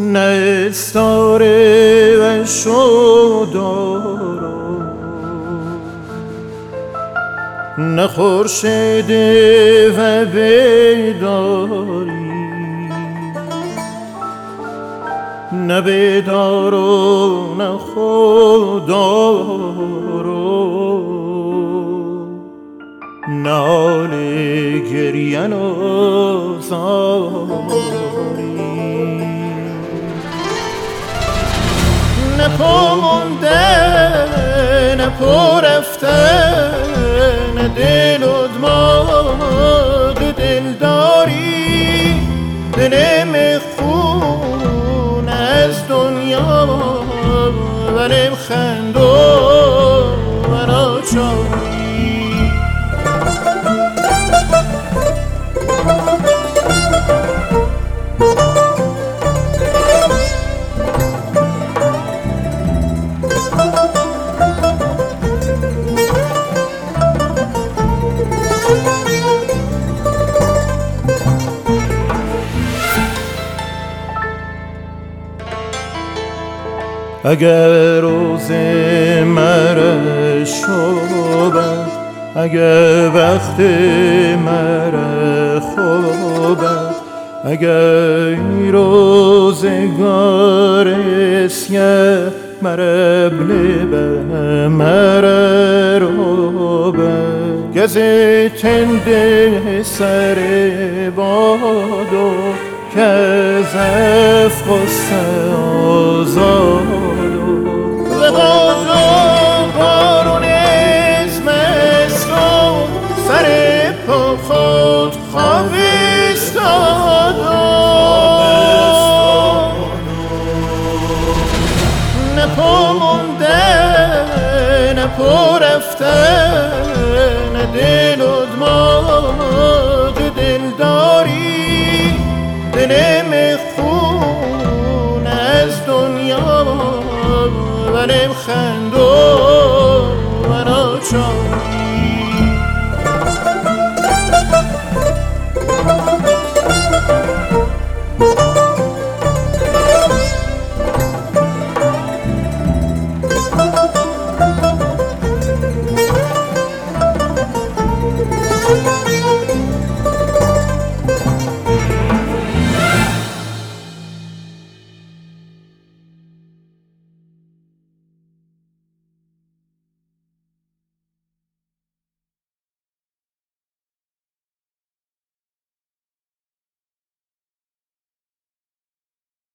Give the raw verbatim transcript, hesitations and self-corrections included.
نه استاره و شودارو، نه خورشید و بیداری، نه بیدارو نه خودارو، نه حال گریان و زاری، نه پا مونده نه پا رفته، نه دل و دماغ دل داری، دل مخون از دنیا و نمخند و ناچاری. اگر روز مرا شبت، اگر وقت مرا خوبت، اگر روزگار سیه مرا بلبه مرا روبه، گزه تنده سر بادو که از افق و آزادو